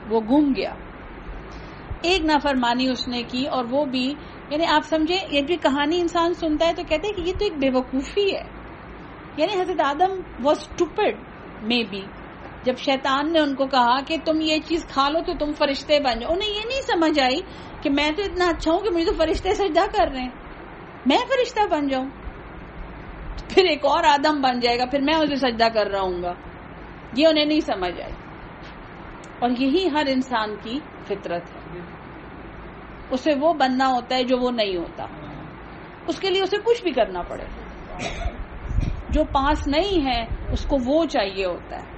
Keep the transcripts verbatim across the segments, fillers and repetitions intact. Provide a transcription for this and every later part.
وہ گم گیا. ایک نافرمانی اس نے کی, اور وہ بھی یعنی آپ سمجھے یہ جو کہانی انسان سنتا ہے تو کہتے ہیں کہ یہ تو ایک بے وقوفی ہے. یعنی حضرت آدم واز اسٹوپڈ مے بی, جب شیطان نے ان کو کہا کہ تم یہ چیز کھا لو تو تم فرشتے بن جاؤ, انہیں یہ نہیں سمجھ آئی کہ میں تو اتنا اچھا ہوں کہ مجھے تو فرشتے سجدہ کر رہے ہیں, میں فرشتہ بن جاؤں, پھر ایک اور آدم بن جائے گا, پھر میں اسے سجدہ کر رہا ہوں گا. یہ انہیں نہیں سمجھ آئی. اور یہی ہر انسان کی فطرت ہے, اسے وہ بننا ہوتا ہے جو وہ نہیں ہوتا. اس کے لیے اسے کچھ بھی کرنا پڑے, جو پاس نہیں ہے اس کو وہ چاہیے ہوتا ہے.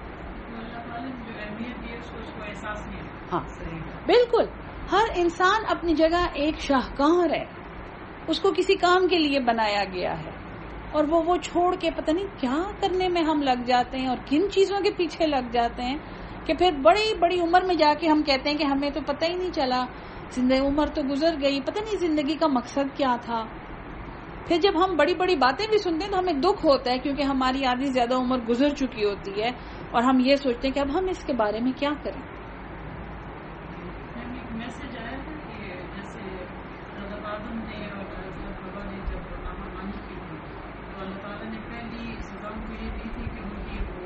ہاں بالکل, ہر انسان اپنی جگہ ایک شاہکار ہے, اس کو کسی کام کے لیے بنایا گیا ہے, اور وہ وہ چھوڑ کے پتہ نہیں کیا کرنے میں ہم لگ جاتے ہیں اور کن چیزوں کے پیچھے لگ جاتے ہیں کہ پھر بڑی بڑی عمر میں جا کے ہم کہتے ہیں کہ ہمیں تو پتہ ہی نہیں چلا, زندگی عمر تو گزر گئی, پتہ نہیں زندگی کا مقصد کیا تھا. پھر جب ہم بڑی بڑی باتیں بھی سنتے ہیں تو ہمیں دکھ ہوتا ہے کیونکہ ہماری آدھی زیادہ عمر گزر چکی ہوتی ہے, اور ہم یہ سوچتے ہیں کہ اب ہم اس کے بارے میں کیا کریں. میسج آیا تھا کہ جیسے حضرت آدم نے اور حضرت حوا نے جب نافرمانی کی تھی تو اللہ تعالیٰ نے پہلی سزا ان کو یہ دی تھی کہ ان کی وہ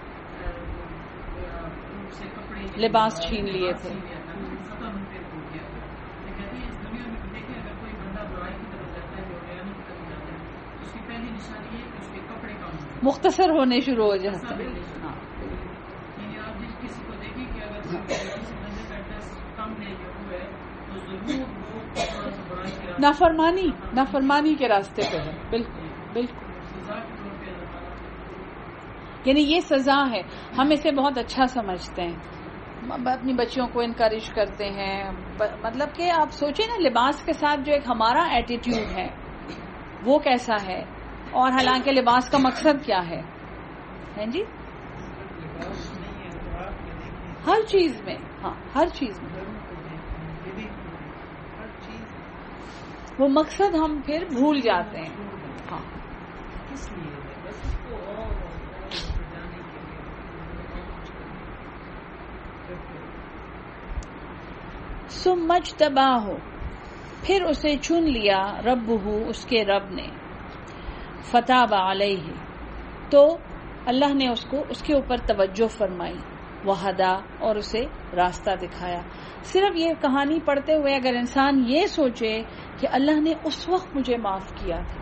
سے کپڑے لباس چھین لیے تھے, ختم ان پہ ہو گیا تھا. کہتے ہیں اس دنیا میں دیکھیں اگر کوئی بندہ برائی کی طرف جاتا ہے اور بیانی کی طرف جاتا ہے تو اس کی پہلی نشانی یہ کہ اس کے کپڑے کم مختصر ہونے شروع ہو جاتے ہیں. یعنی آپ جس کسی کو دیکھیں کہ اگر کسی بندے کا ڈریس کم ہے یا وہ ہے تو ضرور وہ تھوڑا سا برائی کی نافرمانی نافرمانی کے راستے پہ ہے. بالکل بالکل, سزا کے طور پہ اللہ تعالیٰ, یعنی یہ سزا ہے. ہم اسے بہت اچھا سمجھتے ہیں, اپنی بچیوں کو انکریج کرتے ہیں. مطلب کہ آپ سوچیں نا لباس کے ساتھ جو ایک ہمارا ایٹیٹیوڈ ہے وہ کیسا ہے, اور حالانکہ لباس کا مقصد کیا ہے ہیں جی, ہر چیز میں, ہاں ہر چیز میں وہ مقصد ہم پھر بھول جاتے ہیں. ہاں سمجھ تباہ ہو, پھر اسے چن لیا ربہ, اس کے رب نے, فتاب علیہ, تو اللہ نے اس کو اس کے اوپر توجہ فرمائی, وہدا, اور اسے راستہ دکھایا. صرف یہ کہانی پڑھتے ہوئے اگر انسان یہ سوچے کہ اللہ نے اس وقت مجھے معاف کیا تھا,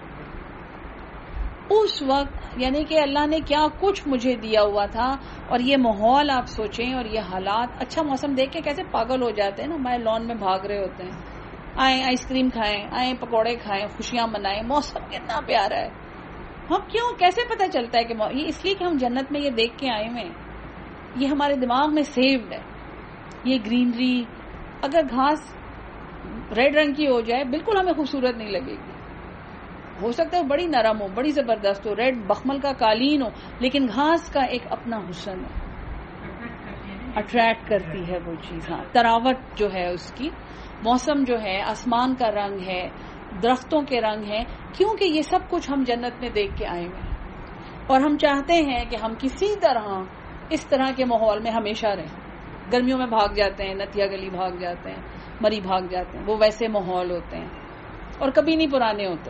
اس وقت یعنی کہ اللہ نے کیا کچھ مجھے دیا ہوا تھا, اور یہ ماحول آپ سوچیں اور یہ حالات, اچھا موسم دیکھ کے کیسے پاگل ہو جاتے ہیں نا, ہمارے لان میں بھاگ رہے ہوتے ہیں, آئیں آئس کریم کھائیں, آئیں پکوڑے کھائیں, خوشیاں منائیں, موسم کتنا پیارا ہے. ہم کیوں کیسے پتہ چلتا ہے کہ یہ اس لیے کہ ہم جنت میں یہ دیکھ کے آئے ہوئے, یہ ہمارے دماغ میں سیوڈ ہے. یہ گرینری, اگر گھاس ریڈ رنگ کی ہو جائے بالکل ہمیں خوبصورت نہیں لگے گی, ہو سکتا ہے بڑی نرم ہو, بڑی زبردست ہو, ریڈ بخمل کا قالین ہو, لیکن گھاس کا ایک اپنا حسن ہے, اٹریکٹ کرتی ہے وہ چیز. ہاں تراوٹ جو ہے اس کی, موسم جو ہے, آسمان کا رنگ ہے, درختوں کے رنگ ہیں, کیونکہ یہ سب کچھ ہم جنت میں دیکھ کے آئے ہوئے ہیں, اور ہم چاہتے ہیں کہ ہم کسی طرح اس طرح کے ماحول میں ہمیشہ رہیں. گرمیوں میں بھاگ جاتے ہیں, نتیا گلی بھاگ جاتے ہیں, مری بھاگ جاتے ہیں, وہ ویسے ماحول ہوتے ہیں اور کبھی نہیں پرانے ہوتے.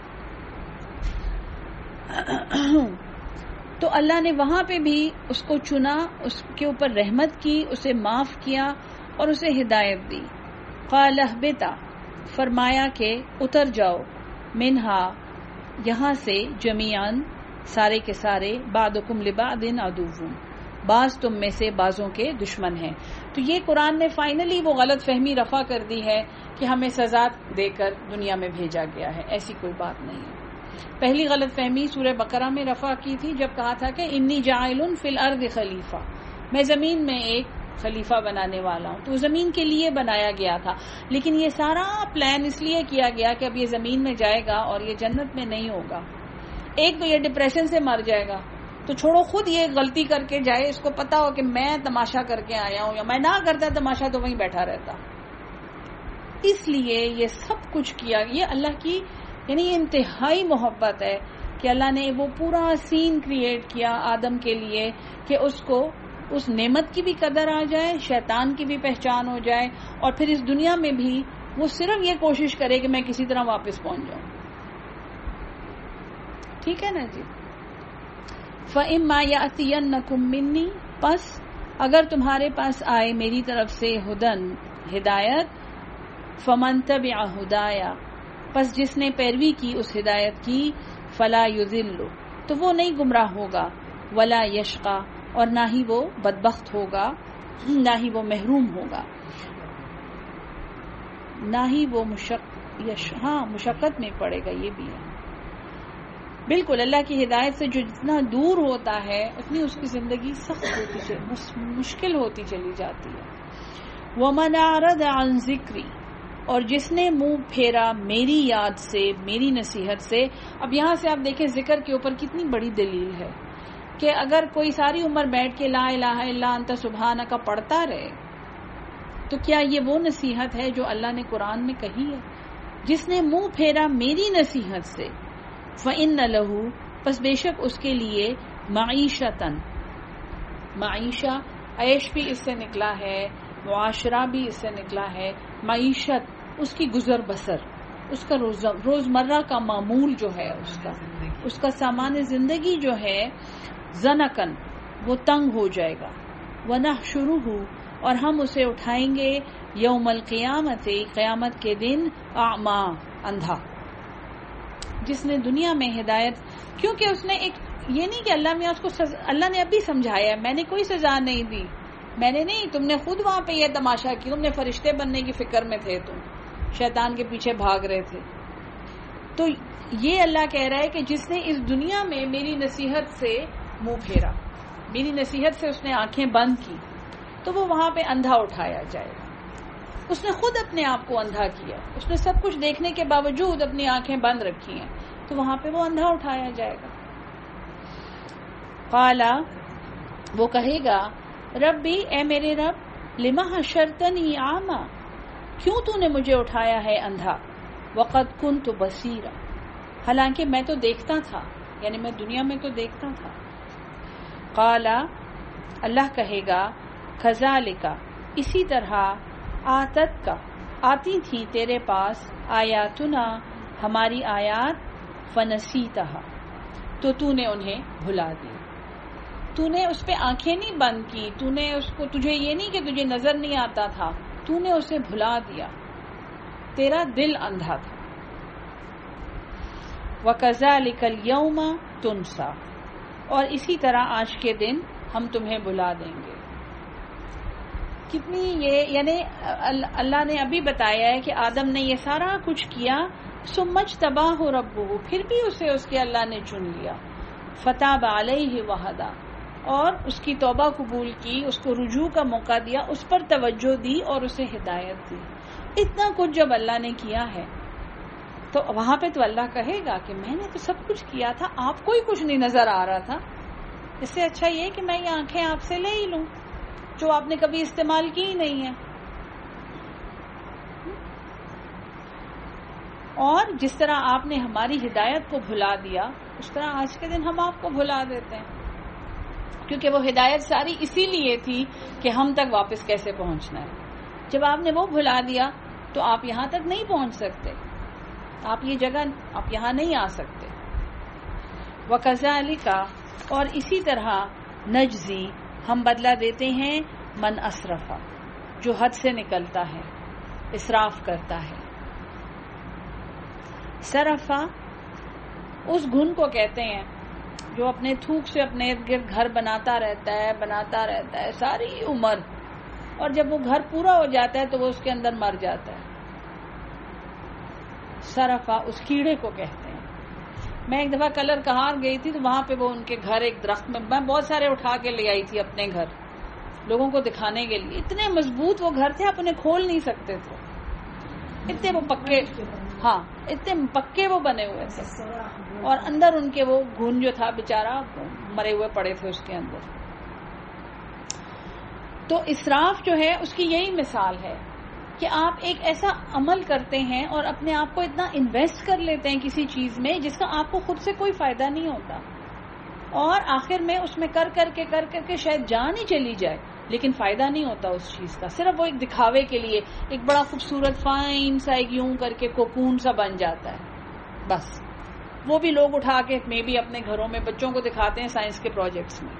تو اللہ نے وہاں پہ بھی اس کو چنا, اس کے اوپر رحمت کی, اسے معاف کیا اور اسے ہدایت دی. قال اہبطا, فرمایا کہ اتر جاؤ, منہا, یہاں سے, جمیعاً, سارے کے سارے, بعضکم لبعض عدو, بعض تم میں سے بعضوں کے دشمن ہیں. تو یہ قرآن نے فائنلی وہ غلط فہمی رفع کر دی ہے کہ ہمیں سزا دے کر دنیا میں بھیجا گیا ہے, ایسی کوئی بات نہیں ہے. پہلی غلط فہمی سورہ بقرہ میں رفع کی تھی جب کہا تھا کہ انی جاعل فی الارض خلیفہ, میں زمین میں ایک خلیفہ بنانے والا ہوں. تو زمین کے لیے بنایا گیا تھا, لیکن یہ سارا پلان اس لیے کیا گیا کہ اب یہ زمین میں جائے گا اور یہ جنت میں نہیں ہوگا. ایک تو یہ ڈپریشن سے مر جائے گا, تو چھوڑو خود یہ غلطی کر کے جائے, اس کو پتا ہو کہ میں تماشا کر کے آیا ہوں, یا میں نہ کرتا تماشا تو وہیں بیٹھا رہتا. اس لیے یہ سب کچھ کیا, یہ اللہ کی یعنی یہ انتہائی محبت ہے کہ اللہ نے وہ پورا سین کریٹ کیا آدم کے لیے کہ اس کو اس نعمت کی بھی قدر آ جائے، شیطان کی بھی پہچان ہو جائے، اور پھر اس دنیا میں بھی وہ صرف یہ کوشش کرے کہ میں کسی طرح واپس پہنچ جاؤں. ٹھیک ہے نا جی. فَإِمَّا يَأْتِيَنَّكُم مِّنِّي، پس اگر تمہارے پاس آئے میری طرف سے ہدن ہدایت، فَمَن تَبِعَ ہُدَايَ، پس جس نے پیروی کی اس ہدایت کی، فَلَا يُضِلُّ، تو وہ نہیں گمراہ ہوگا، وَلَا يَشْقَى، اور نہ ہی وہ بدبخت ہوگا، نہ ہی وہ محروم ہوگا، نہ ہی وہ مشق یش ہاں مشقت میں پڑے گا. یہ بھی ہے بالکل. اللہ کی ہدایت سے جو جتنا دور ہوتا ہے اتنی اس کی زندگی سخت ہوتی چلی مشکل ہوتی چلی جاتی ہے. وَمَنْ أَعْرَضَ عَنْ ذِكْرِي، اور جس نے منہ پھیرا میری یاد سے، میری نصیحت سے. اب یہاں سے آپ دیکھیں ذکر کے اوپر کتنی بڑی دلیل ہے کہ اگر کوئی ساری عمر بیٹھ کے لا الہ الا انت سبحانک کا پڑھتا رہے تو کیا یہ وہ نصیحت ہے جو اللہ نے قرآن میں کہی ہے؟ جس نے منہ پھیرا میری نصیحت سے، فَإِنَّ لَهُ، پس بے شک اس کے لیے، معیشتاً، معیشہ عیش بھی اس سے نکلا ہے، معاشرہ بھی اس سے نکلا ہے. معیشت اس کی گزر بسر، اس کا روز روزمرہ کا معمول جو ہے، اس کا اس کا سامان زندگی جو ہے، زنکن، وہ تنگ ہو جائے گا. وَنَحْشُرُهُ، اور ہم اسے اٹھائیں گے، یوم القیامت، قیامت کے دن، اعما، اندھا. جس نے دنیا میں ہدایت، کیونکہ اس نے ایک یہ نہیں کہ اللہ میں اس کو سزا، اللہ نے ابھی سمجھایا، میں نے کوئی سزا نہیں دی، میں نے نہیں، تم نے خود وہاں پہ یہ تماشا کی، تم نے فرشتے بننے کی فکر میں تھے، تم شیطان کے پیچھے بھاگ رہے تھے. تو یہ اللہ کہہ رہا ہے کہ جس نے اس دنیا میں میری نصیحت سے منہ پھیرا، میری نصیحت سے اس نے آنکھیں بند کی، تو وہ وہاں پہ اندھا اٹھایا جائے گا. اس نے خود اپنے آپ کو اندھا کیا، اس نے سب کچھ دیکھنے کے باوجود اپنی آنکھیں بند رکھی ہیں، تو وہاں پہ وہ اندھا اٹھایا جائے گا. قالا، وہ کہے گا، ربی، اے میرے رب، لما حشرتنی اعما، کیوں تو نے مجھے اٹھایا ہے اندھا، وقد کنت بصیرا، حالانکہ میں تو دیکھتا تھا، یعنی میں دنیا میں تو دیکھتا تھا. قالا، اللہ کہے گا، کذالک، اسی طرح، آتت کا، آتی تھی تیرے پاس، آیاتنا، ہماری آیات، فنسیتہا، تو تو نے انہیں بھلا دی. تو نے اس پہ آنکھیں نہیں بند کی، تو نے اس کو، تجھے یہ نہیں کہ تجھے نظر نہیں آتا تھا، تو نے اسے بھلا دیا، تیرا دل اندھا تھا. وَكَذَلِكَ الْيَوْمَ تُنْسَى، اور اسی طرح آج کے دن ہم تمہیں بھلا دیں گے. کتنی یہ، یعنی اللہ نے ابھی بتایا ہے کہ آدم نے یہ سارا کچھ کیا، سمجھ تباہ ہو ربہ، پھر بھی اسے اس کے اللہ نے چن لیا. فتاب علیہ وہدا، اور اس کی توبہ قبول کی، اس کو رجوع کا موقع دیا، اس پر توجہ دی اور اسے ہدایت دی. اتنا کچھ جب اللہ نے کیا ہے تو وہاں پہ تو اللہ کہے گا کہ میں نے تو سب کچھ کیا تھا، آپ کو ہی کچھ نہیں نظر آ رہا تھا. اس سے اچھا یہ کہ میں یہ آنکھیں آپ سے لے ہی لوں جو آپ نے کبھی استعمال کی ہی نہیں ہے. اور جس طرح آپ نے ہماری ہدایت کو بھلا دیا، اس طرح آج کے دن ہم آپ کو بھلا دیتے ہیں، کیونکہ وہ ہدایت ساری اسی لیے تھی کہ ہم تک واپس کیسے پہنچنا ہے. جب آپ نے وہ بھلا دیا تو آپ یہاں تک نہیں پہنچ سکتے، آپ یہ جگہ، آپ یہاں نہیں آ سکتے. وَكَذَلِكَ، اور اسی طرح، نجزی، ہم بدلہ دیتے ہیں، من اسرفا، جو حد سے نکلتا ہے، اسراف کرتا ہے. سرفا اس گھن کو کہتے ہیں جو اپنے تھوک سے اپنے ارد گرد گھر بناتا رہتا ہے بناتا رہتا ہے ساری عمر، اور جب وہ گھر پورا ہو جاتا ہے تو وہ اس کے اندر مر جاتا ہے. سرفا اس کیڑے کو کہتے ہیں. میں ایک دفعہ کلر کہار گئی تھی تو وہاں پہ وہ ان کے گھر ایک درخت میں، میں بہت سارے اٹھا کے لے آئی تھی اپنے گھر لوگوں کو دکھانے کے لیے. اتنے مضبوط وہ گھر تھے، آپ انہیں کھول نہیں سکتے تھے، اتنے وہ پکے، ہاں اتنے پکے وہ بنے ہوئے تھے، اور اندر ان کے وہ گھن جو تھا بیچارہ مرے ہوئے پڑے تھے اس کے اندر. تو اسراف جو ہے اس کی یہی مثال ہے کہ آپ ایک ایسا عمل کرتے ہیں اور اپنے آپ کو اتنا انویسٹ کر لیتے ہیں کسی چیز میں جس کا آپ کو خود سے کوئی فائدہ نہیں ہوتا. اور آخر میں اس میں کر کر کے کر کر کے شاید جان ہی چلی جائے لیکن فائدہ نہیں ہوتا اس چیز کا، صرف وہ ایک دکھاوے کے لیے ایک بڑا خوبصورت فائن سا ایک یوں کر کے کوکون سا بن جاتا ہے، بس وہ بھی لوگ اٹھا کے میں بھی اپنے گھروں میں بچوں کو دکھاتے ہیں سائنس کے پروجیکٹس میں۔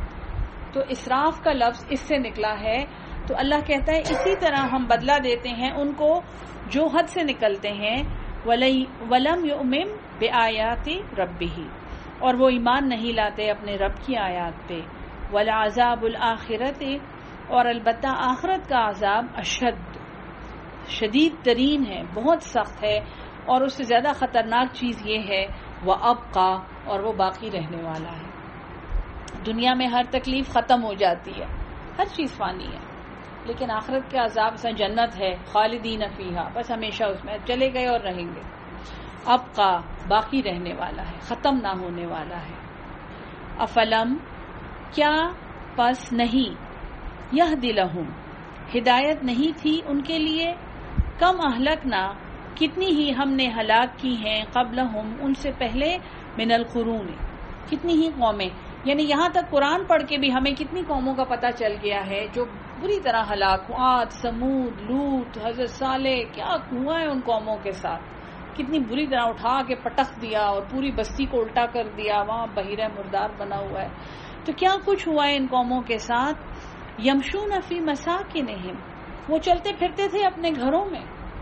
تو اسراف کا لفظ اس سے نکلا ہے۔ تو اللہ کہتا ہے اسی طرح ہم بدلہ دیتے ہیں ان کو جو حد سے نکلتے ہیں، وَلَمْ يُؤْمِنْ بِآيَاتِ رَبِّهِ، اور وہ ایمان نہیں لاتے اپنے رب کی آیات پہ، وَلَعَذَابُ الْآخِرَةِ، اور البتہ آخرت کا عذاب اشد، شدید ترین ہے، بہت سخت ہے، اور اس سے زیادہ خطرناک چیز یہ ہے وَأَبْقَى، اور وہ باقی رہنے والا ہے۔ دنیا میں ہر تکلیف ختم ہو جاتی ہے، ہر چیز فانی ہے، لیکن آخرت کے عذاب سے جنت ہے، خالدین فیہا، بس ہمیشہ اس میں چلے گئے اور رہیں گے۔ ابقا، باقی رہنے والا ہے، ختم نہ ہونے والا ہے۔ افلم، کیا پس نہیں، یہدی لہم، ہدایت نہیں تھی ان کے لیے، کم اہلکنا، کتنی ہی ہم نے ہلاک کی ہیں، قبلہم، ان سے پہلے، من القرون، کتنی ہی قومیں، یعنی یہاں تک قرآن پڑھ کے بھی ہمیں کتنی قوموں کا پتہ چل گیا ہے جو بری طرح ہلاک، عاد، سمود، لوط، حضرت صالح، کیا ہوا ہے ان قوموں کے ساتھ، کتنی بری طرح اٹھا کے پٹخ دیا اور پوری بستی کو الٹا کر دیا، وہاں بحیرہ مردار بنا ہوا ہے۔ تو کیا کچھ ہوا ہے ان قوموں کے ساتھ، یمشون فی مساکنہم، وہ چلتے پھرتے تھے اپنے گھروں میں،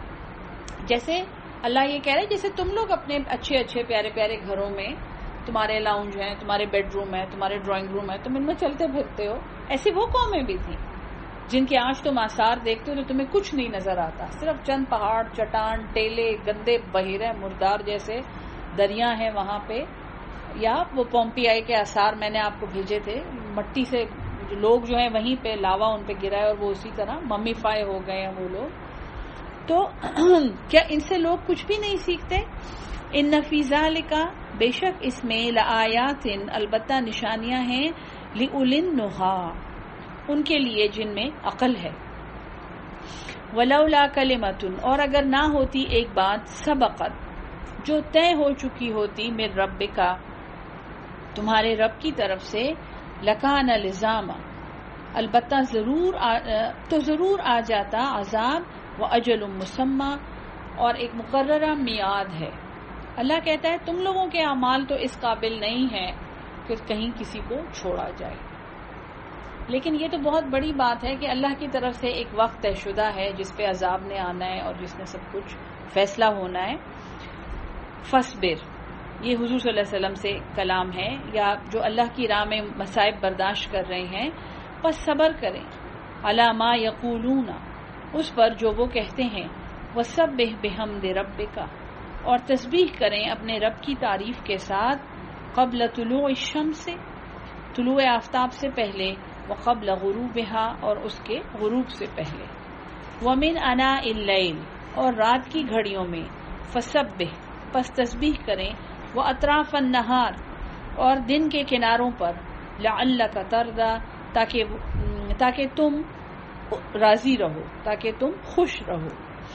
جیسے اللہ یہ کہہ رہے ہیں جیسے تم لوگ اپنے اچھے اچھے پیارے پیارے گھروں میں، تمہارے لاؤنج ہیں، تمہارے بیڈ روم ہے، تمہارے ڈرائنگ روم ہے، تم ان میں چلتے پھرتے ہو، ایسی وہ قومیں بھی تھیں جن کے آج تم آثار دیکھتے ہو تو تمہیں کچھ نہیں نظر آتا، صرف چند پہاڑ، چٹان، ٹیلے، گندے بحیرہ مردار جیسے دریا ہیں وہاں پہ، یا وہ پومپیائی کے آثار میں نے آپ کو بھیجے تھے، مٹی سے لوگ جو ہیں وہیں پہ لاوا ان پہ گرا ہے اور وہ اسی طرح ممیفائی ہو گئے ہیں وہ لوگ۔ تو کیا ان سے لوگ کچھ بھی نہیں سیکھتے؟ ان فی ذالک، بے شک اس میں، لآیات، البتہ نشانیاں ہیں، لأولی النہی، ان کے لیے جن میں عقل ہے، ولولا کلمۃ، اور اگر نہ ہوتی ایک بات، سبقت، جو طے ہو چکی ہوتی، من ربک، تمہارے رب کی طرف سے، لکان لزاما، البتہ ضرور آ تو ضرور آ جاتا عذاب، و اجل مسمى، اور ایک مقررہ میعاد ہے۔ اللہ کہتا ہے تم لوگوں کے اعمال تو اس قابل نہیں ہے کہ کہیں کسی کو چھوڑا جائے، لیکن یہ تو بہت بڑی بات ہے کہ اللہ کی طرف سے ایک وقت طے شدہ ہے جس پہ عذاب نے آنا ہے اور جس میں سب کچھ فیصلہ ہونا ہے۔ فصبر، یہ حضور صلی اللہ علیہ وسلم سے کلام ہے، یا جو اللہ کی راہ میں مصائب برداشت کر رہے ہیں، پس صبر کریں، علی ما یقولون، اس پر جو وہ کہتے ہیں، وسبح بحمد ربک، اور تسبیح کریں اپنے رب کی تعریف کے ساتھ، قبل طلوع الشمس، طلوع آفتاب سے پہلے، وقبل غروبہا، اور اس کے غروب سے پہلے، ومن اناء اللیل، اور رات کی گھڑیوں میں، فسبح، پس تسبیح کریں، واطراف النہار، اور دن کے کناروں پر، لعلک ترضی، تاکہ تاکہ تم راضی رہو، تاکہ تم خوش رہو۔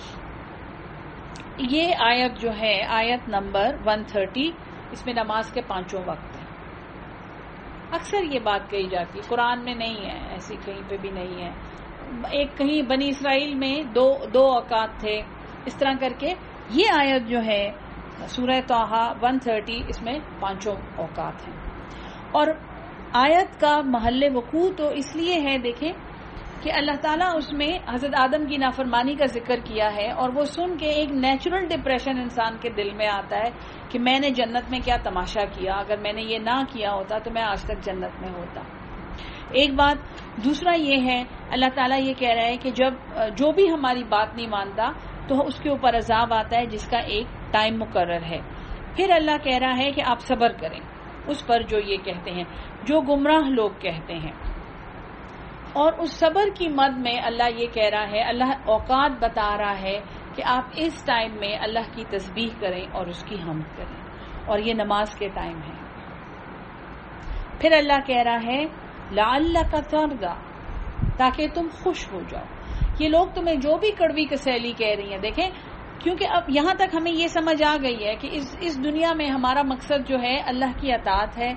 یہ آیت جو ہے آیت نمبر ایک سو تیس، اس میں نماز کے پانچوں وقت ہیں۔ اکثر یہ بات کہی جاتی ہے، قرآن میں نہیں ہے، ایسی کہیں پہ بھی نہیں ہے، ایک کہیں بنی اسرائیل میں دو دو اوقات تھے، اس طرح کر کے یہ آیت جو ہے سورہ طٰہٰ ایک سو تیس، اس میں پانچوں اوقات ہیں۔ اور آیت کا محل وقوع تو اس لیے ہے، دیکھیں کہ اللہ تعالیٰ اس میں حضرت آدم کی نافرمانی کا ذکر کیا ہے، اور وہ سن کے ایک نیچرل ڈپریشن انسان کے دل میں آتا ہے کہ میں نے جنت میں کیا تماشا کیا، اگر میں نے یہ نہ کیا ہوتا تو میں آج تک جنت میں ہوتا۔ ایک بات، دوسرا یہ ہے اللہ تعالیٰ یہ کہہ رہا ہے کہ جب جو بھی ہماری بات نہیں مانتا تو اس کے اوپر عذاب آتا ہے جس کا ایک ٹائم مقرر ہے۔ پھر اللہ کہہ رہا ہے کہ آپ صبر کریں اس پر جو یہ کہتے ہیں، جو گمراہ لوگ کہتے ہیں، اور اس صبر کی مد میں اللہ یہ کہہ رہا ہے، اللہ اوقات بتا رہا ہے کہ آپ اس ٹائم میں اللہ کی تسبیح کریں اور اس کی حمد کریں، اور یہ نماز کے ٹائم ہے۔ پھر اللہ کہہ رہا ہے لعلک ترضی، تاکہ تم خوش ہو جاؤ۔ یہ لوگ تمہیں جو بھی کڑوی کسیلی کہہ رہی ہیں، دیکھیں کیونکہ اب یہاں تک ہمیں یہ سمجھ آ گئی ہے کہ اس اس دنیا میں ہمارا مقصد جو ہے اللہ کی اطاعت ہے،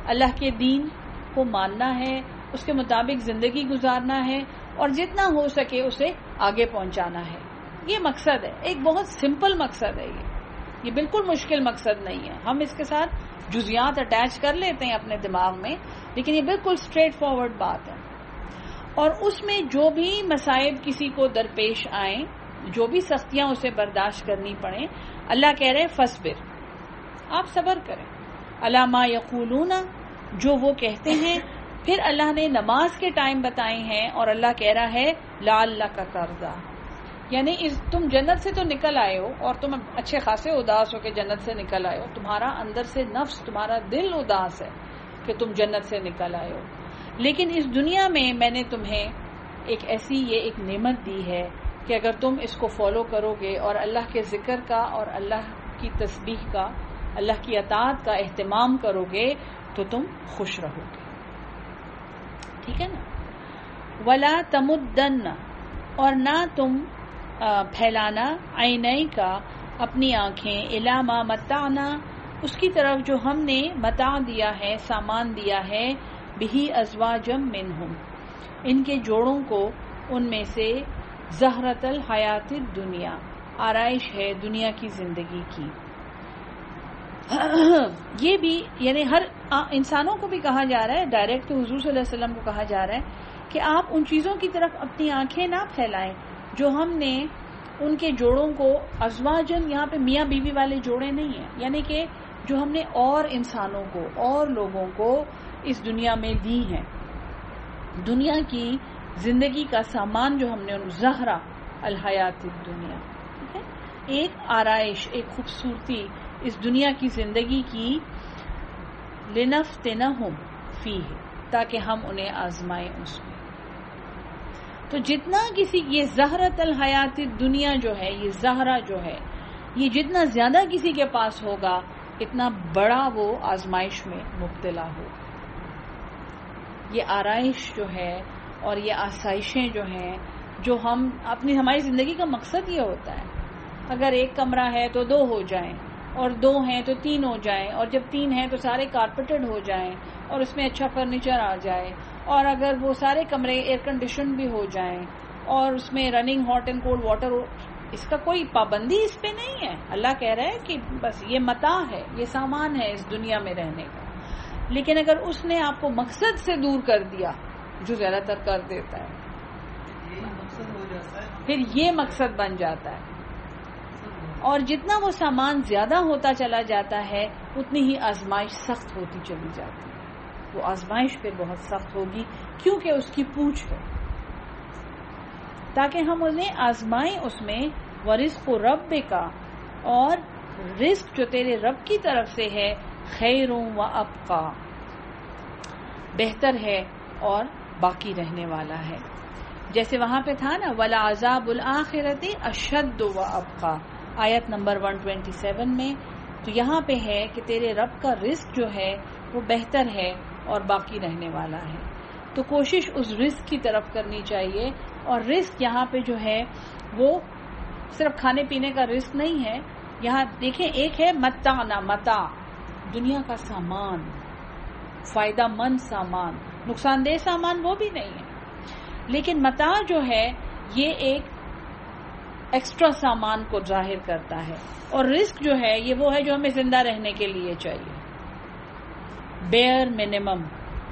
اللہ کے دین کو ماننا ہے، اس کے مطابق زندگی گزارنا ہے اور جتنا ہو سکے اسے آگے پہنچانا ہے. یہ مقصد ہے، ایک بہت سمپل مقصد ہے. یہ یہ بالکل مشکل مقصد نہیں ہے. ہم اس کے ساتھ جزیات اٹیچ کر لیتے ہیں اپنے دماغ میں، لیکن یہ بالکل اسٹریٹ فارورڈ بات ہے. اور اس میں جو بھی مصائب کسی کو درپیش آئیں، جو بھی سختیاں اسے برداشت کرنی پڑیں، اللہ کہہ رہے فصبر، آپ صبر کریں. الا ما یقولون، جو وہ کہتے ہیں. پھر اللہ نے نماز کے ٹائم بتائے ہیں اور اللہ کہہ رہا ہے لعلک ترضی، یعنی تم جنت سے تو نکل آئے ہو اور تم اچھے خاصے اداس ہو کہ جنت سے نکل آئے ہو. تمہارا اندر سے نفس، تمہارا دل اداس ہے کہ تم جنت سے نکل آئے ہو، لیکن اس دنیا میں میں نے تمہیں ایک ایسی یہ ایک نعمت دی ہے کہ اگر تم اس کو فالو کرو گے اور اللہ کے ذکر کا اور اللہ کی تسبیح کا، اللہ کی اطاعت کا اہتمام کرو گے تو تم خوش رہو گے. ٹھیک ہے نا. ولا تمدن، اور نہ تم پھیلانا عینئی کا اپنی آنکھیں، الی ما متعنا، اس کی طرف جو ہم نے متاع دیا ہے، سامان دیا ہے، بہی ازواجم منہم، ان کے جوڑوں کو، ان میں سے زہرت الحیات الدنیا، آرائش ہے دنیا کی زندگی کی. یہ بھی یعنی ہر انسانوں کو بھی کہا جا رہا ہے، ڈائریکٹ حضور صلی اللہ علیہ وسلم کو کہا جا رہا ہے کہ آپ ان چیزوں کی طرف اپنی آنکھیں نہ پھیلائیں جو ہم نے ان کے جوڑوں کو، ازواجن یہاں پہ میاں بیوی والے جوڑے نہیں ہیں، یعنی کہ جو ہم نے اور انسانوں کو اور لوگوں کو اس دنیا میں دی ہیں، دنیا کی زندگی کا سامان جو ہم نے ان زہرا الحیات الدنیا، ٹھیک ہے، ایک آرائش، ایک خوبصورتی اس دنیا کی زندگی کی، لنفتنہم فیہ، تاکہ ہم انہیں آزمائیں اس میں. تو جتنا کسی یہ زہرت الحیات الدنیا جو ہے، یہ زہرا جو ہے، یہ جتنا زیادہ کسی کے پاس ہوگا اتنا بڑا وہ آزمائش میں مبتلا ہو. یہ آرائش جو ہے اور یہ آسائشیں جو ہیں، جو ہم اپنی ہماری زندگی کا مقصد یہ ہوتا ہے، اگر ایک کمرہ ہے تو دو ہو جائیں، اور دو ہیں تو تین ہو جائیں، اور جب تین ہیں تو سارے کارپیٹڈ ہو جائیں اور اس میں اچھا فرنیچر آ جائے، اور اگر وہ سارے کمرے ایئر کنڈیشن بھی ہو جائیں اور اس میں running hot and cold water ہو. اس کا کوئی پابندی اس پہ نہیں ہے. اللہ کہہ رہا ہے کہ بس یہ متاع ہے، یہ سامان ہے اس دنیا میں رہنے کا. لیکن اگر اس نے آپ کو مقصد سے دور کر دیا، جو زیادہ تر کر دیتا ہے، پھر یہ مقصد بن جاتا ہے. اور جتنا وہ سامان زیادہ ہوتا چلا جاتا ہے اتنی ہی آزمائش سخت ہوتی چلی جاتی ہے. وہ آزمائش پھر بہت سخت ہوگی کیونکہ اس کی پوچھ ہے، تاکہ ہم انہیں آزمائیں اس میں. ورزق رب کا، اور رزق جو تیرے رب کی طرف سے ہے، خیر و ابقا، بہتر ہے اور باقی رہنے والا ہے. جیسے وہاں پہ تھا نا وَلَعَذَابُ الْآخِرَةِ أَشَدُّ وَأَبْقَى، آیت نمبر ایک سو سیئیس میں. تو یہاں پہ ہے کہ تیرے رب کا رزق جو ہے وہ بہتر ہے اور باقی رہنے والا ہے. تو کوشش اس رزق کی طرف کرنی چاہیے. اور رزق یہاں پہ جو ہے وہ صرف کھانے پینے کا رزق نہیں ہے. یہاں دیکھیں ایک ہے متعنا، متاع دنیا کا سامان، فائدہ مند سامان، نقصان دہ سامان وہ بھی نہیں ہے. لیکن متاع جو ہے یہ ایک ایکسٹرا سامان کو ظاہر کرتا ہے. اور رزق جو ہے یہ وہ ہے جو ہمیں زندہ رہنے کے لیے چاہیے. بیئر منیمم،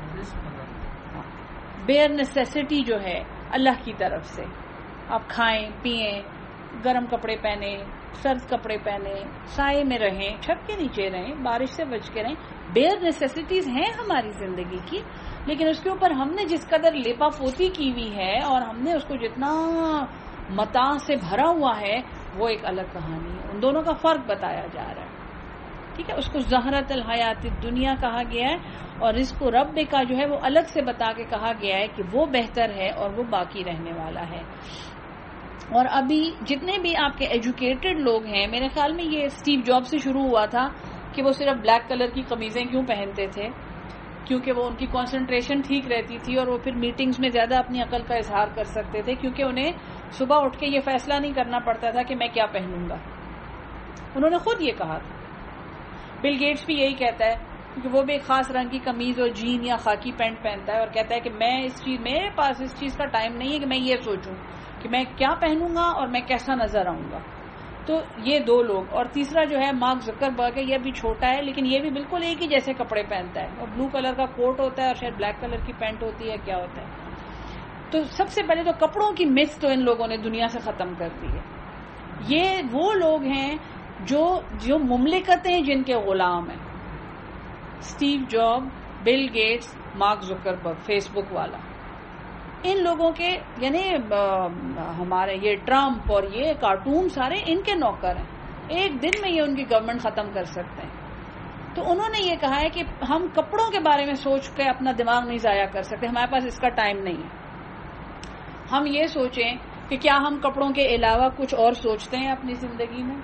بیئر نیسیسٹی جو ہے اللہ کی طرف سے. آپ کھائیں پیئیں، گرم کپڑے پہنیں، سرد کپڑے پہنیں، سائے میں رہیں، چھت کے نیچے رہیں، بارش سے بچ کے رہیں. بیئر نیسیسٹیز ہیں ہماری زندگی کی، لیکن اس کے اوپر ہم نے جس قدر لیپا پوتی کی ہوئی ہے اور ہم نے اس کو جتنا متاع سے بھرا ہوا ہے وہ ایک الگ کہانی ہے. ان دونوں کا فرق بتایا جا رہا ہے. ٹھیک ہے، اس کو زہرت الحیات الدنیا کہا گیا ہے اور رزق رب کا جو ہے وہ الگ سے بتا کے کہا گیا ہے کہ وہ بہتر ہے اور وہ باقی رہنے والا ہے. اور ابھی جتنے بھی آپ کے ایجوکیٹڈ لوگ ہیں، میرے خیال میں یہ اسٹیو جاب سے شروع ہوا تھا کہ وہ صرف بلیک کلر کی قمیضیں کیوں پہنتے تھے، کیونکہ وہ ان کی کنسنٹریشن ٹھیک رہتی تھی اور وہ پھر میٹنگز میں زیادہ اپنی عقل کا اظہار کر سکتے تھے، کیونکہ انہیں صبح اٹھ کے یہ فیصلہ نہیں کرنا پڑتا تھا کہ میں کیا پہنوں گا. انہوں نے خود یہ کہا تھا. بل گیٹس بھی یہی کہتا ہے کیونکہ وہ بھی ایک خاص رنگ کی قمیض اور جین یا خاکی پینٹ پہنتا ہے اور کہتا ہے کہ میں اس چیز میرے پاس اس چیز کا ٹائم نہیں ہے کہ میں یہ سوچوں کہ میں کیا پہنوں گا اور میں کیسا نظر آؤں گا. تو یہ دو لوگ. اور تیسرا جو ہے مارک زکربرگ ہے, یہ بھی چھوٹا ہے لیکن یہ بھی بالکل ایک ہی جیسے کپڑے پہنتا ہے اور بلو کلر کا کوٹ ہوتا ہے اور شاید بلیک کلر کی پینٹ ہوتی ہے, کیا ہوتا ہے. تو سب سے پہلے تو کپڑوں کی مس تو ان لوگوں نے دنیا سے ختم کر دی ہے. یہ وہ لوگ ہیں جو جو مملکتیں جن کے غلام ہیں. Steve Job, Bill Gates, Mark Zuckerberg Facebook والا, ان لوگوں کے یعنی ہمارے یہ ٹرمپ اور یہ کارٹون سارے ان کے نوکر ہیں. ایک دن میں یہ ان کی گورنمنٹ ختم کر سکتے ہیں. تو انہوں نے یہ کہا ہے کہ ہم کپڑوں کے بارے میں سوچ کے اپنا دماغ نہیں ضائع کر سکتے, ہمارے پاس اس کا ٹائم نہیں ہے. ہم یہ سوچیں کہ کیا ہم کپڑوں کے علاوہ کچھ اور سوچتے ہیں اپنی زندگی میں؟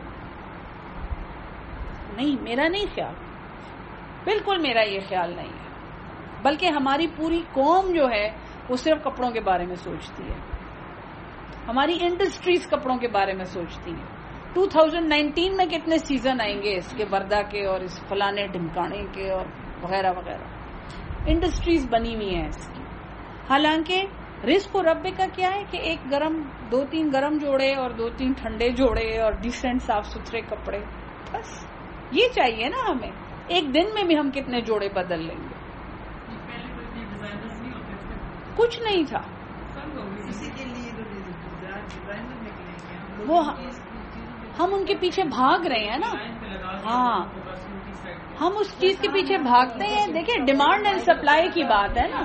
نہیں, میرا نہیں خیال, بالکل میرا یہ خیال نہیں ہے. بلکہ ہماری پوری قوم جو ہے وہ صرف کپڑوں کے بارے میں سوچتی ہے. ہماری انڈسٹریز کپڑوں کے بارے میں سوچتی ہیں. دو ہزار انیس میں کتنے سیزن آئیں گے اس کے وردہ کے اور اس فلانے ڈھمکانے کے اور وغیرہ وغیرہ. انڈسٹریز بنی ہوئی ہیں اس کی. حالانکہ رزق و رب کا کیا ہے کہ ایک گرم دو تین گرم جوڑے اور دو تین ٹھنڈے جوڑے اور ڈیسنٹ صاف ستھرے کپڑے, بس یہ چاہیے نا ہمیں. ایک دن میں بھی ہم کتنے جوڑے بدل لیں گے. کچھ نہیں تھا وہ, ہم ان کے پیچھے بھاگ رہے ہیں نا. ہاں, ہم اس چیز کے پیچھے بھاگتے ہیں. دیکھیں ڈیمانڈ اینڈ سپلائی کی بات ہے نا.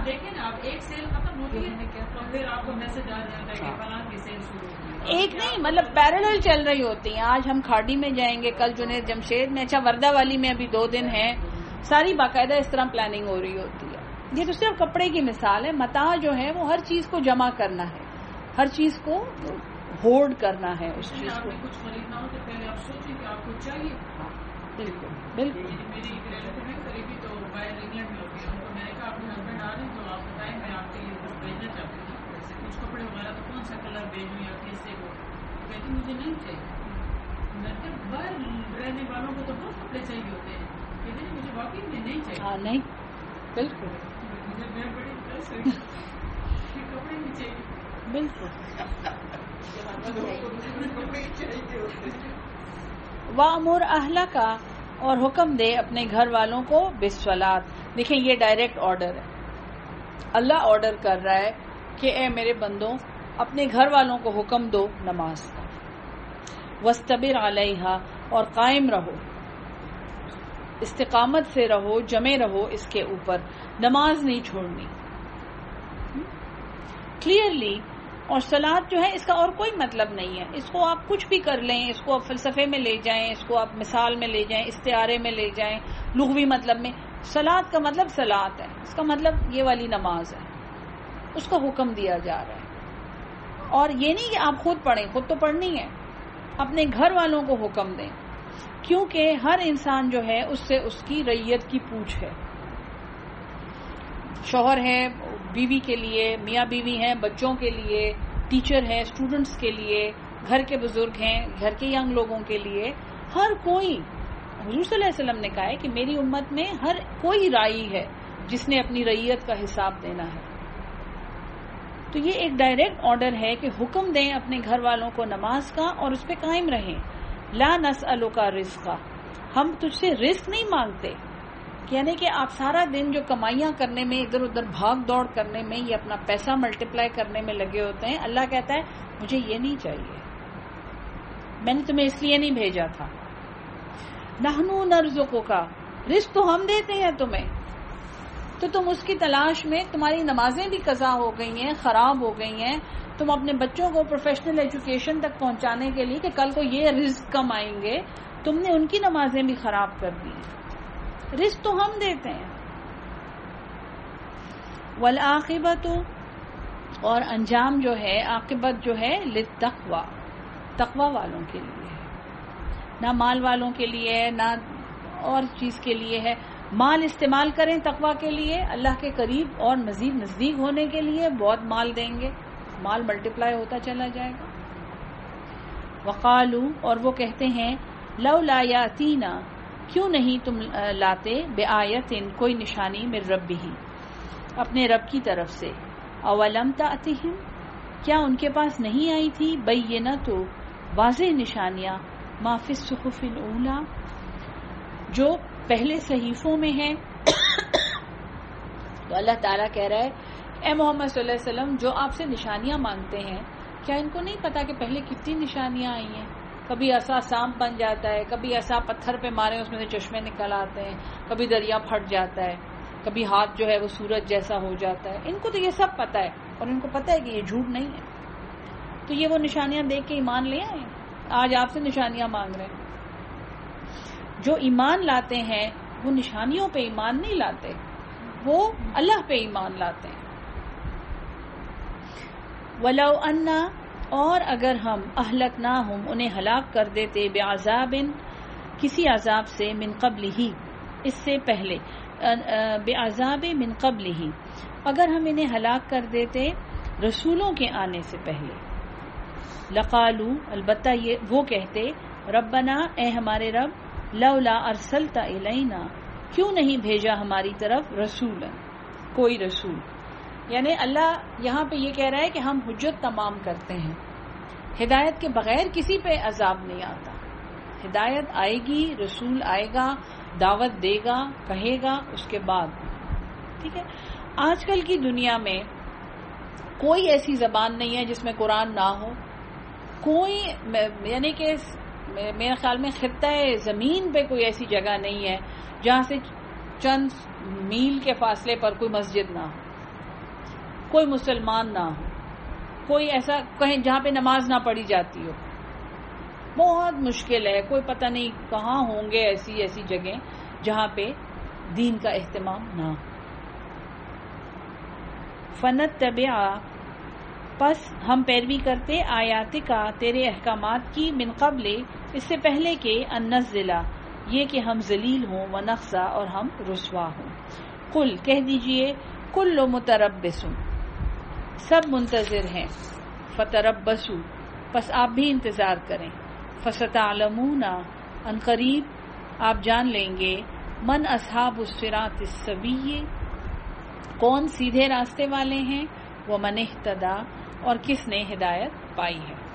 ایک نہیں مطلب پیرالل چل رہی ہوتی ہیں. آج ہم کھاڑی میں جائیں گے, کل جنید جمشید میں, اچھا وردہ والی میں ابھی دو دن ہے. ساری باقاعدہ اس طرح پلاننگ ہو رہی ہوتی ہے. یہ تو صرف کپڑے کی مثال ہے. متاع جو ہے وہ ہر چیز کو جمع کرنا ہے, ہر چیز کو ہولڈ کرنا ہے. اس چیز کو کچھ خریدنا ہو تو پہلے آپ سوچیں کہ آپ کو چاہیے. بالکل بالکل. میری ایک ریلیٹو ہے قریبی, تو باہر انگلینڈ میں ہوتی ہے. تو میں نے کہا اپنے ہسبینڈ آ رہے ہیں تو آپ بتائیں, میں آپ کے لیے بس بھیجنا چاہتی ہوں. جیسے کچھ کپڑے وغیرہ تو کون سا کلر بھیجوں یا کیسے ہو, کہتی مجھے نہیں چاہیے. میں نے کہا باہر رہنے والوں کو تو بہت کپڑے چاہیے ہوتے ہیں. کہتے ہیں مجھے واقعی میں نہیں چاہیے. ہاں نہیں بالکل میں بڑی انٹرسٹ ہوئی کہ کپڑے نہیں چاہیے. بالکل. وَأْمُرْ أَهْلَكَ, اور حکم دے اپنے گھر والوں کو بالصلاۃ. دیکھیں یہ ڈائریکٹ آرڈر ہے. اللہ آرڈر کر رہا ہے کہ اے میرے بندوں اپنے گھر والوں کو حکم دو نماز کا. وَاسْتَبِرْ عَلَيْهَا, اور قائم رہو, استقامت سے رہو, جمے رہو اس کے اوپر, نماز نہیں چھوڑنی. کلیئرلی. اور صلاۃ جو ہے اس کا اور کوئی مطلب نہیں ہے. اس کو آپ کچھ بھی کر لیں, اس کو آپ فلسفے میں لے جائیں, اس کو آپ مثال میں لے جائیں, استعارے میں لے جائیں, لغوی مطلب میں. صلاۃ کا مطلب صلاۃ ہے, اس کا مطلب یہ والی نماز ہے, اس کا حکم دیا جا رہا ہے. اور یہ نہیں کہ آپ خود پڑھیں, خود تو پڑھنی ہے, اپنے گھر والوں کو حکم دیں, کیونکہ ہر انسان جو ہے اس سے اس کی رعیت کی پوچھ ہے. شوہر ہے بیوی کے لیے, میاں بیوی ہیں بچوں کے لیے, ٹیچر ہے اسٹوڈنٹس کے لیے, گھر کے بزرگ ہیں گھر کے ینگ لوگوں کے لیے. ہر کوئی, حضور صلی اللہ علیہ وسلم نے کہا ہے کہ میری امت میں ہر کوئی رائی ہے جس نے اپنی رعیت کا حساب دینا ہے. تو یہ ایک ڈائریکٹ آرڈر ہے کہ حکم دیں اپنے گھر والوں کو نماز کا اور اس پہ قائم رہیں. لا نسألک رزقا, ہم تجھ سے رزق نہیں مانگتے. یعنی کہ آپ سارا دن جو کمائیاں کرنے میں, ادھر ادھر بھاگ دوڑ کرنے میں, یہ اپنا پیسہ ملٹیپلائی کرنے میں لگے ہوتے ہیں. اللہ کہتا ہے مجھے یہ نہیں چاہیے, میں نے تمہیں اس لیے نہیں بھیجا تھا. نحنو نرزقک, رزق تو ہم دیتے ہیں تمہیں, تو تم اس کی تلاش میں, تمہاری نمازیں بھی قضا ہو گئی ہیں, خراب ہو گئی ہیں. تم اپنے بچوں کو پروفیشنل ایجوکیشن تک پہنچانے کے لیے کہ کل کو یہ رزق کمائیں گے, تم نے ان کی نمازیں بھی خراب کر دی. رزق تو ہم دیتے ہیں. والعاقبۃ, اور انجام جو ہے, عاقبت جو ہے, للتقوی, تقوی والوں کے لیے ہے, نہ مال والوں کے لیے ہے, نہ اور چیز کے لیے ہے. مال استعمال کریں تقوی کے لیے, اللہ کے قریب اور مزید نزدیک ہونے کے لیے. بہت مال دیں گے, مال ملٹیپلائی ہوتا چلا جائے گا. وقالو, اور وہ کہتے ہیں, لولا یاتینا, کیوں نہیں تم لاتے بآیت کوئی نشانی من ربہ اپنے رب کی طرف سے، اولم تأتہم کیا ان کے پاس نہیں آئی تھی بینۃ واضح نشانیاں ما فی الصحف الاولی جو پہلے صحیفوں میں ہیں۔ تو اللہ تعالیٰ کہہ رہا ہے اے محمد صلی اللہ علیہ وسلم جو آپ سے نشانیاں مانگتے ہیں کیا ان کو نہیں پتا کہ پہلے کتنی نشانیاں آئی ہیں؟ کبھی عصا سانپ بن جاتا ہے، کبھی عصا پتھر پہ مارے اس میں سے چشمے نکل آتے ہیں، کبھی دریا پھٹ جاتا ہے، کبھی ہاتھ جو ہے وہ سورج جیسا ہو جاتا ہے۔ ان کو تو یہ سب پتا ہے اور ان کو پتا ہے کہ یہ جھوٹ نہیں ہے، تو یہ وہ نشانیاں دیکھ کے ایمان لے آئے، آج آپ سے نشانیاں مانگ رہے ہیں۔ جو ایمان لاتے ہیں وہ نشانیوں پہ ایمان نہیں لاتے، وہ اللہ پہ ایمان لاتے ہیں۔ وَلَوْ أَنَّا اور اگر ہم اہلکناہم انہیں ہلاک کر دیتے بعذاب کسی عذاب سے من قبل ہی اس سے پہلے، بعذاب من قبل ہی اگر ہم انہیں ہلاک کر دیتے رسولوں کے آنے سے پہلے، لقالو البتہ یہ وہ کہتے ربنا اے ہمارے رب لولا ارسلت الینا کیوں نہیں بھیجا ہماری طرف رسول کوئی رسول، یعنی اللہ یہاں پہ یہ کہہ رہا ہے کہ ہم حجت تمام کرتے ہیں، ہدایت کے بغیر کسی پہ عذاب نہیں آتا، ہدایت آئے گی، رسول آئے گا، دعوت دے گا، کہے گا، اس کے بعد ٹھیک ہے۔ آج کل کی دنیا میں کوئی ایسی زبان نہیں ہے جس میں قرآن نہ ہو، کوئی یعنی کہ میرے خیال میں خطہ زمین پہ کوئی ایسی جگہ نہیں ہے جہاں سے چند میل کے فاصلے پر کوئی مسجد نہ ہو، کوئی مسلمان نہ ہو، کوئی ایسا کہیں جہاں پہ نماز نہ پڑھی جاتی ہو، بہت مشکل ہے، کوئی پتہ نہیں کہاں ہوں گے ایسی ایسی جگہیں جہاں پہ دین کا اہتمام نہ ہو۔ فنتبع پس ہم پیروی کرتے آیات کا تیرے احکامات کی من قبل اس سے پہلے کہ ان نزل یہ کہ ہم ذلیل ہوں ونخزا اور ہم رسوا ہوں۔ قل کہہ دیجئے کل متربص سب منتظر ہیں، فتربصوا پس آپ بھی انتظار کریں، فستعلمون ان قریب آپ جان لیں گے من اصحاب الصراط السوی کون سیدھے راستے والے ہیں، ومن اہتدی اور کس نے ہدایت پائی ہے۔